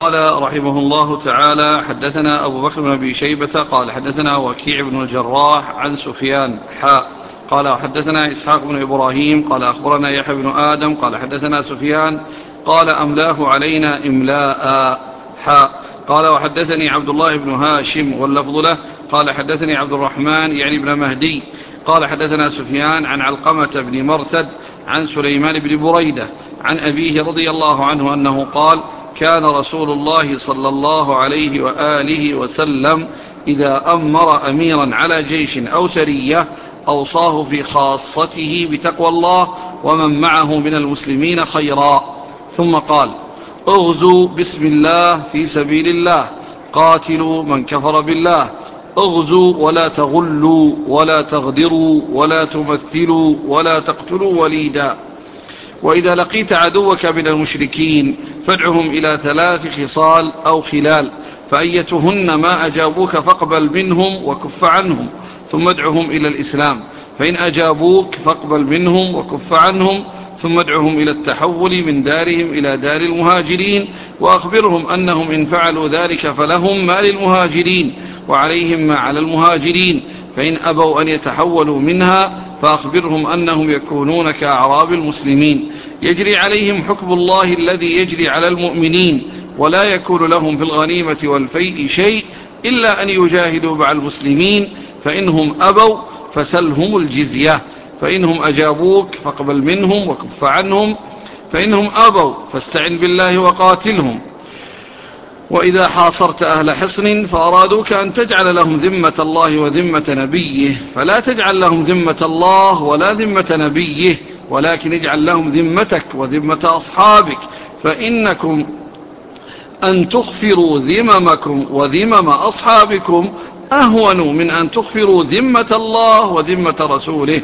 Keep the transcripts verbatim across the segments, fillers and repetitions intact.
قال رحمه الله تعالى: حدثنا أبو بكر بن أبي شيبة قال حدثنا وكيع بن الجراح عن سفيان حاء قال حدثنا إسحاق بن إبراهيم قال أخبرنا يحيى بن آدم قال حدثنا سفيان قال أملاه علينا إملاء حاء قال وحدثني عبد الله بن هاشم واللفظ له قال حدثني عبد الرحمن يعني بن مهدي قال حدثنا سفيان عن علقمة بن مرثد عن سليمان بن بريدة عن أبيه رضي الله عنه أنه قال: كان رسول الله صلى الله عليه وآله وسلم إذا أمر أميرا على جيش أو سرية أوصاه في خاصته بتقوى الله ومن معه من المسلمين خيرا، ثم قال: اغزوا بسم الله في سبيل الله، قاتلوا من كفر بالله، اغزوا ولا تغلوا ولا تغدروا ولا تمثلوا ولا تقتلوا وليدا، وإذا لقيت عدوك من المشركين فادعهم إلى ثلاث خصال أو خلال، فأيتهن ما أجابوك فاقبل منهم وكف عنهم، ثم ادعهم إلى الإسلام، فإن أجابوك فاقبل منهم وكف عنهم، ثم ادعهم إلى التحول من دارهم إلى دار المهاجرين، وأخبرهم أنهم إن فعلوا ذلك فلهم ما للمهاجرين وعليهم ما على المهاجرين، فإن أبوا أن يتحولوا منها فأخبرهم أنهم يكونون كأعراب المسلمين، يجري عليهم حكم الله الذي يجري على المؤمنين، ولا يكون لهم في الغنيمة والفيء شيء إلا أن يجاهدوا مع المسلمين، فإنهم أبوا فسلهم الجزية، فإنهم أجابوك فاقبل منهم وكف عنهم، فإنهم أبوا فاستعن بالله وقاتلهم. وإذا حاصرت أهل حصن فأرادوك أن تجعل لهم ذمة الله وذمة نبيه فلا تجعل لهم ذمة الله ولا ذمة نبيه، ولكن اجعل لهم ذمتك وذمة أصحابك، فإنكم أن تغفروا ذممكم وذمم أصحابكم أهون من أن تغفروا ذمة الله وذمة رسوله.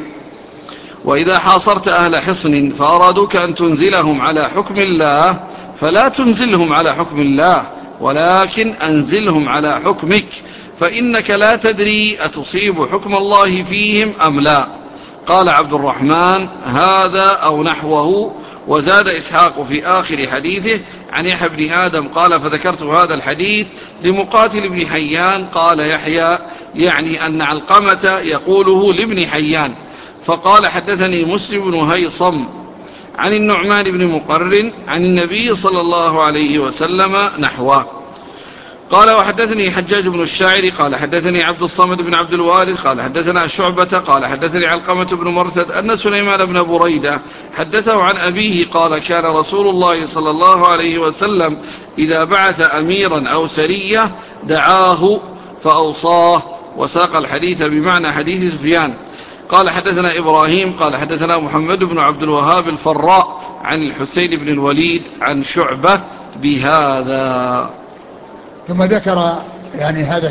وإذا حاصرت أهل حصن فأرادوك أن تنزلهم على حكم الله فلا تنزلهم على حكم الله، ولكن أنزلهم على حكمك، فإنك لا تدري أتصيب حكم الله فيهم أم لا. قال عبد الرحمن: هذا أو نحوه. وزاد إسحاق في آخر حديثه عن يحيى بن آدم قال: فذكرت هذا الحديث لمقاتل بن حيان. قال يحيى: يعني أن علقمة يقوله لابن حيان. فقال: حدثني مسلم بن هيصم عن النعمان بن مقرن عن النبي صلى الله عليه وسلم نحوه. قال: وحدثني حجاج بن الشاعر قال حدثني عبد الصمد بن عبد الوارث قال حدثنا شعبة قال حدثني علقمة بن مرثد أن سليمان بن بريدة حدثه عن أبيه قال: كان رسول الله صلى الله عليه وسلم إذا بعث أميرا أو سرية دعاه فأوصاه. وساق الحديث بمعنى حديث سفيان. قال: حدثنا إبراهيم قال حدثنا محمد بن عبد الوهاب الفراء عن الحسين بن الوليد عن شعبة بهذا. ثم ذكر يعني هذا